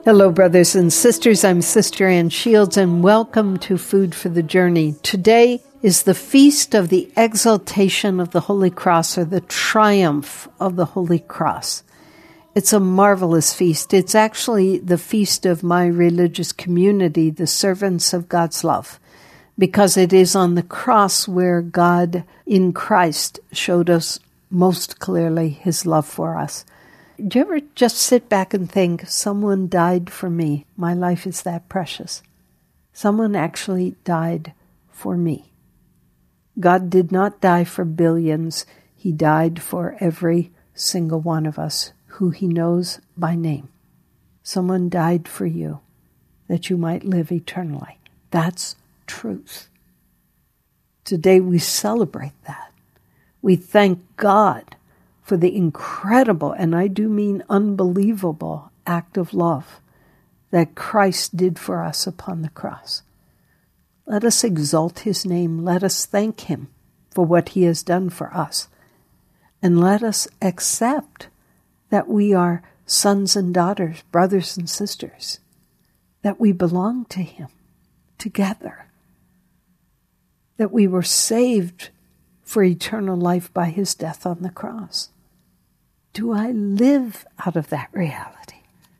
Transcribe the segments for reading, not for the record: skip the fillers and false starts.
Hello, brothers and sisters. I'm Sister Ann Shields, and welcome to Food for the Journey. Today is the feast of the exaltation of the Holy Cross, or the triumph of the Holy Cross. It's a marvelous feast. It's actually the feast of my religious community, the servants of God's love, because it is on the cross where God in Christ showed us most clearly his love for us. Do you ever just sit back and think, someone died for me? My life is that precious. Someone actually died for me. God did not die for billions. He died for every single one of us who he knows by name. Someone died for you that you might live eternally. That's truth. Today we celebrate that. We thank God for the incredible, and I do mean unbelievable, act of love that Christ did for us upon the cross. Let us exalt his name. Let us thank him for what he has done for us. And let us accept that we are sons and daughters, brothers and sisters, that we belong to him together, that we were saved for eternal life by his death on the cross. Do I live out of that reality?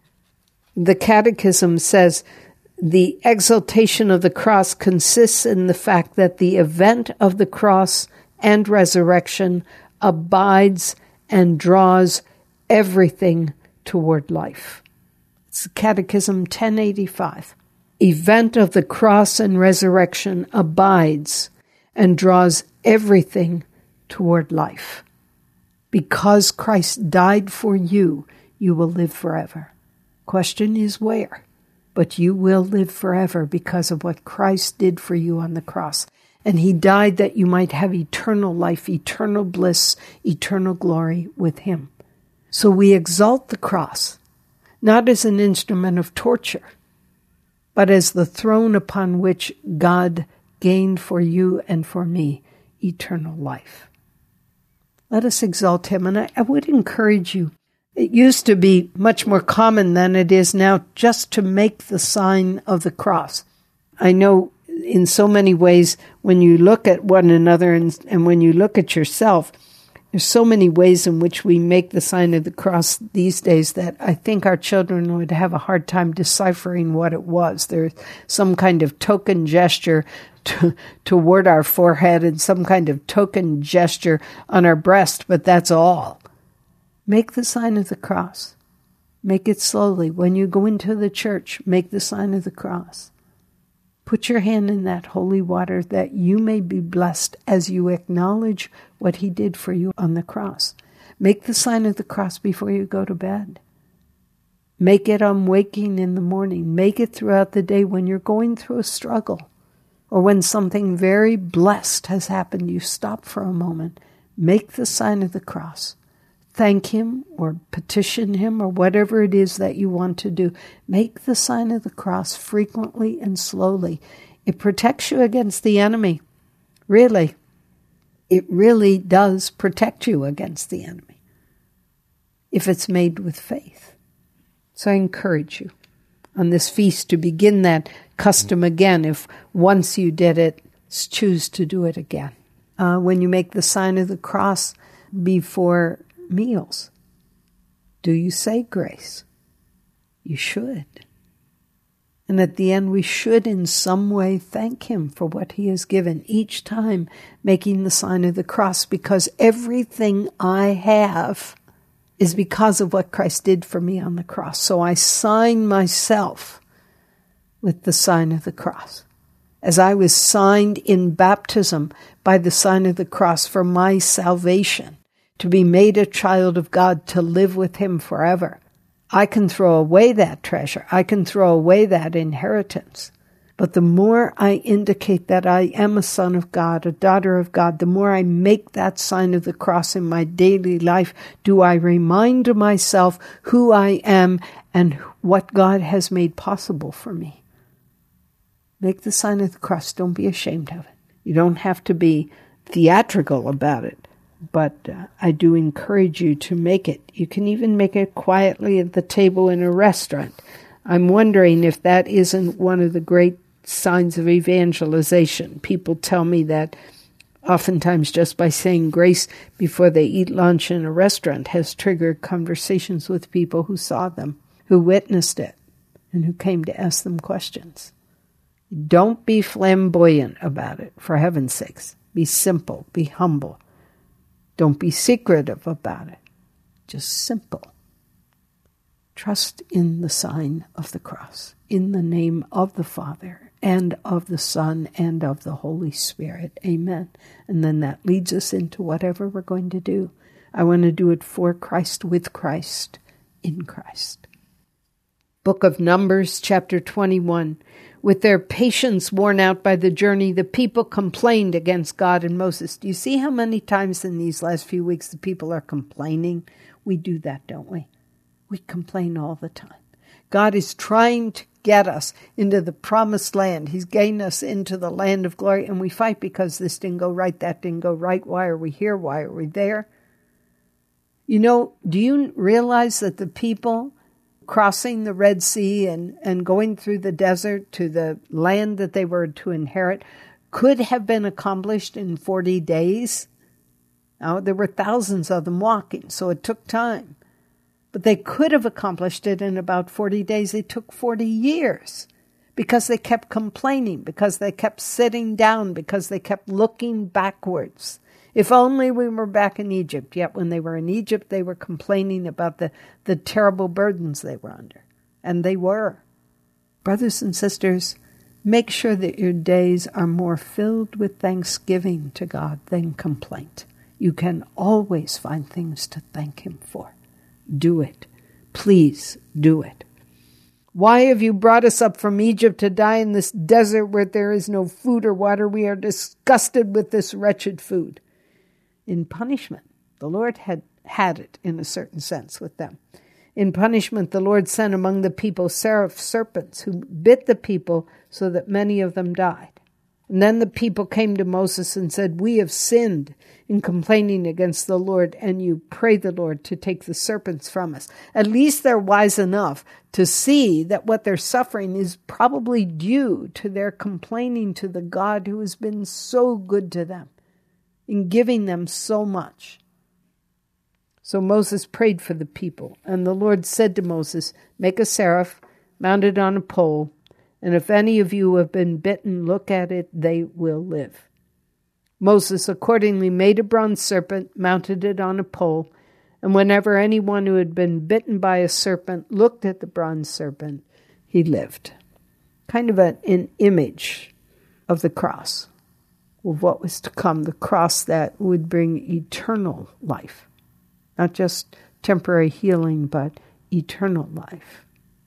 The Catechism says the exaltation of the cross consists in the fact that the event of the cross and resurrection abides and draws everything toward life. It's the Catechism 1085. Event of the cross and resurrection abides and draws everything toward life. Because Christ died for you, you will live forever. Question is where? But you will live forever because of what Christ did for you on the cross. And he died that you might have eternal life, eternal bliss, eternal glory with him. So we exalt the cross, not as an instrument of torture, but as the throne upon which God gained for you and for me eternal life. Let us exalt him. And I would encourage you, it used to be much more common than it is now just to make the sign of the cross. I know in so many ways when you look at one another and when you look at yourself, there's so many ways in which we make the sign of the cross these days that I think our children would have a hard time deciphering what it was. There's some kind of token gesture toward our forehead and some kind of token gesture on our breast, but that's all. Make the sign of the cross. Make it slowly. When you go into the church, make the sign of the cross. Put your hand in that holy water that you may be blessed as you acknowledge what he did for you on the cross. Make the sign of the cross before you go to bed. Make it on waking in the morning. Make it throughout the day when you're going through a struggle or when something very blessed has happened. You stop for a moment. Make the sign of the cross. Thank him or petition him or whatever it is that you want to do. Make the sign of the cross frequently and slowly. It protects you against the enemy. Really. It really does protect you against the enemy if it's made with faith. So I encourage you on this feast to begin that custom again. If once you did it, choose to do it again. When you make the sign of the cross before meals, do you say grace? You should. And at the end, we should in some way thank him for what he has given each time making the sign of the cross, because everything I have is because of what Christ did for me on the cross. So I sign myself with the sign of the cross. As I was signed in baptism by the sign of the cross for my salvation, to be made a child of God, to live with him forever. I can throw away that treasure. I can throw away that inheritance. But the more I indicate that I am a son of God, a daughter of God, the more I make that sign of the cross in my daily life, do I remind myself who I am and what God has made possible for me. Make the sign of the cross. Don't be ashamed of it. You don't have to be theatrical about it. But I do encourage you to make it. You can even make it quietly at the table in a restaurant. I'm wondering if that isn't one of the great signs of evangelization. People tell me that oftentimes just by saying grace before they eat lunch in a restaurant has triggered conversations with people who saw them, who witnessed it, and who came to ask them questions. Don't be flamboyant about it, for heaven's sakes. Be simple, be humble. Don't be secretive about it. Just simple. Trust in the sign of the cross, in the name of the Father, and of the Son, and of the Holy Spirit. Amen. And then that leads us into whatever we're going to do. I want to do it for Christ, with Christ, in Christ. Book of Numbers, chapter 21. With their patience worn out by the journey, the people complained against God and Moses. Do you see how many times in these last few weeks the people are complaining? We do that, don't we? We complain all the time. God is trying to get us into the promised land. He's getting us into the land of glory, and we fight because this didn't go right, that didn't go right. Why are we here? Why are we there? You know, do you realize that the people crossing the Red Sea and going through the desert to the land that they were to inherit could have been accomplished in 40 days? Now, there were thousands of them walking, so it took time. But they could have accomplished it in about 40 days. It took 40 years because they kept complaining, because they kept sitting down, because they kept looking backwards. If only we were back in Egypt. Yet when they were in Egypt, they were complaining about the terrible burdens they were under. And they were. Brothers and sisters, make sure that your days are more filled with thanksgiving to God than complaint. You can always find things to thank Him for. Do it. Please do it. Why have you brought us up from Egypt to die in this desert where there is no food or water? We are disgusted with this wretched food. In punishment, the Lord had it in a certain sense with them. In punishment, the Lord sent among the people serpents who bit the people so that many of them died. And then the people came to Moses and said, "We have sinned in complaining against the Lord, and you pray the Lord to take the serpents from us." At least they're wise enough to see that what they're suffering is probably due to their complaining to the God who has been so good to them in giving them so much. So Moses prayed for the people, and the Lord said to Moses, "Make a seraph mounted on a pole, and if any of you have been bitten, look at it, they will live." Moses accordingly made a bronze serpent, mounted it on a pole, and whenever anyone who had been bitten by a serpent looked at the bronze serpent, he lived. Kind of an image of the cross, of what was to come, the cross that would bring eternal life. Not just temporary healing, but eternal life.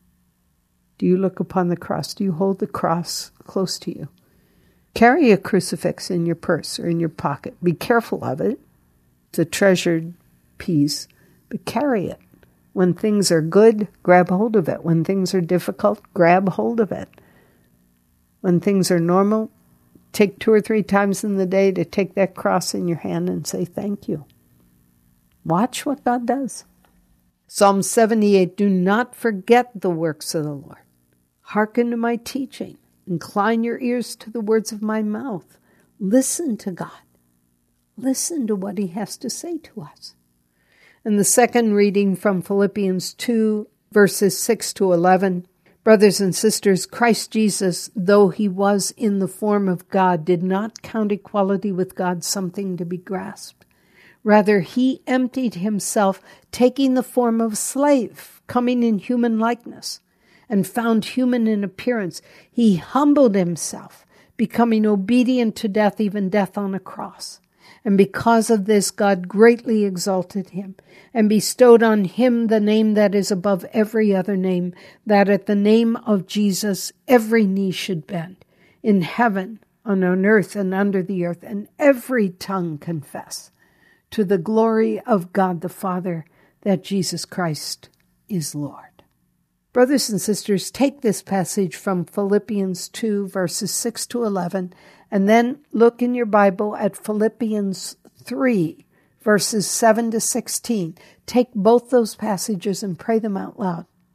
Do you look upon the cross? Do you hold the cross close to you? Carry a crucifix in your purse or in your pocket. Be careful of it. It's a treasured piece, but carry it. When things are good, grab hold of it. When things are difficult, grab hold of it. When things are normal, take 2 or 3 times in the day to take that cross in your hand and say thank you. Watch what God does. Psalm 78, do not forget the works of the Lord. Hearken to my teaching. Incline your ears to the words of my mouth. Listen to God. Listen to what He has to say to us. And the second reading from Philippians 2, verses 6 to 11. Brothers and sisters, Christ Jesus, though He was in the form of God, did not count equality with God something to be grasped. Rather, He emptied Himself, taking the form of a slave, coming in human likeness, and found human in appearance. He humbled Himself, becoming obedient to death, even death on a cross. And because of this, God greatly exalted Him and bestowed on Him the name that is above every other name, that at the name of Jesus every knee should bend, in heaven, on earth, and under the earth, and every tongue confess to the glory of God the Father that Jesus Christ is Lord. Brothers and sisters, take this passage from Philippians 2, verses 6 to 11, and then look in your Bible at Philippians 3, verses 7 to 16. Take both those passages and pray them out loud.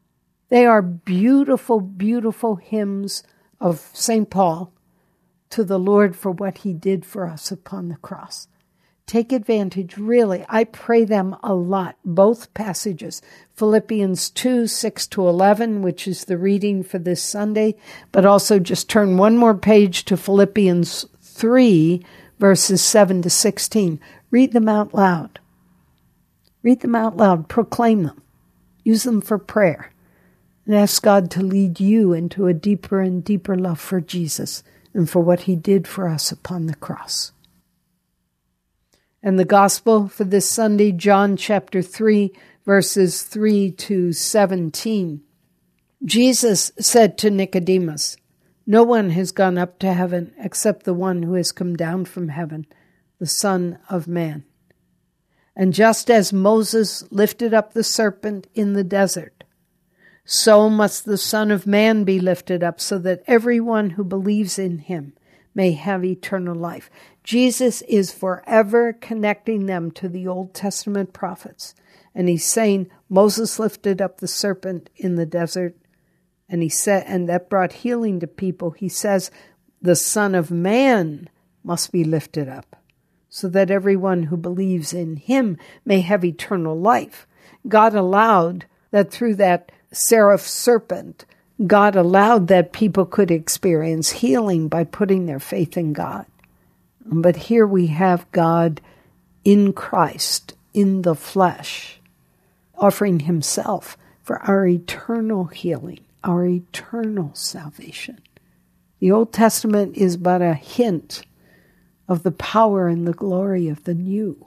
They are beautiful, beautiful hymns of St. Paul to the Lord for what he did for us upon the cross. Take advantage, really. I pray them a lot, both passages. Philippians 2, 6 to 11, which is the reading for this Sunday, but also just turn one more page to Philippians 3, verses 7 to 16. Read them out loud. Read them out loud. Proclaim them. Use them for prayer. And ask God to lead you into a deeper and deeper love for Jesus and for what he did for us upon the cross. And the gospel for this Sunday, John chapter 3, verses 3 to 17. Jesus said to Nicodemus, "No one has gone up to heaven except the one who has come down from heaven, the Son of Man. And just as Moses lifted up the serpent in the desert, so must the Son of Man be lifted up, so that everyone who believes in him may have eternal life." Jesus is forever connecting them to the Old Testament prophets. And he's saying, Moses lifted up the serpent in the desert, and he said, and that brought healing to people. He says, the Son of Man must be lifted up, so that everyone who believes in him may have eternal life. God allowed that through that seraph serpent, God allowed that people could experience healing by putting their faith in God. But here we have God in Christ, in the flesh, offering himself for our eternal healing, our eternal salvation. The Old Testament is but a hint of the power and the glory of the new.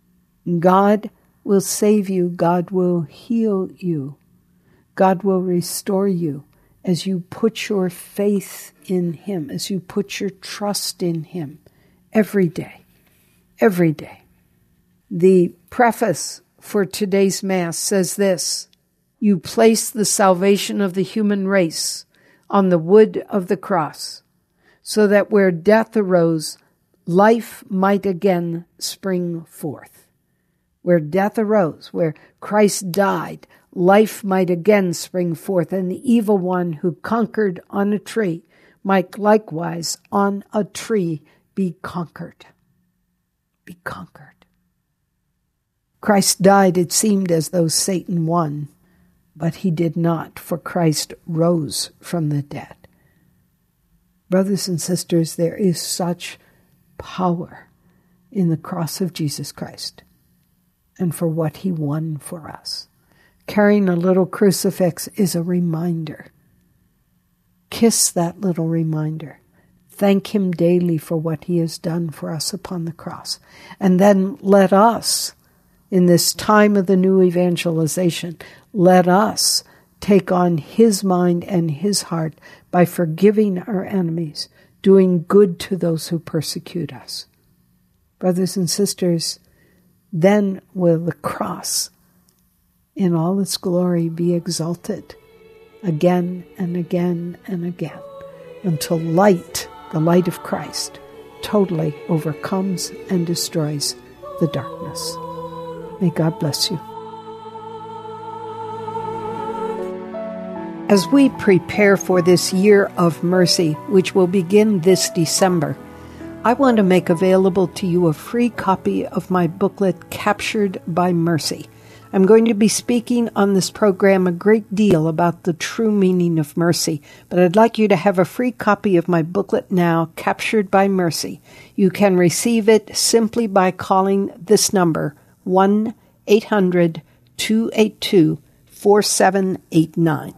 God will save you. God will heal you. God will restore you as you put your faith in him, as you put your trust in him every day, every day. The preface for today's Mass says this: "You place the salvation of the human race on the wood of the cross, so that where death arose, life might again spring forth." Where death arose, where Christ died, life might again spring forth, and the evil one who conquered on a tree might likewise on a tree be conquered. Be conquered. Christ died, it seemed as though Satan won, but he did not, for Christ rose from the dead. Brothers and sisters, there is such power in the cross of Jesus Christ and for what he won for us. Carrying a little crucifix is a reminder. Kiss that little reminder. Thank him daily for what he has done for us upon the cross. And then let us, in this time of the new evangelization, let us take on his mind and his heart by forgiving our enemies, doing good to those who persecute us. Brothers and sisters, then will the cross in all its glory be exalted again and again and again, until light, the light of Christ, totally overcomes and destroys the darkness. May God bless you. As we prepare for this year of mercy, which will begin this December, I want to make available to you a free copy of my booklet, Captured by Mercy. I'm going to be speaking on this program a great deal about the true meaning of mercy, but I'd like you to have a free copy of my booklet now, Captured by Mercy. You can receive it simply by calling this number, 1-800-282-4789.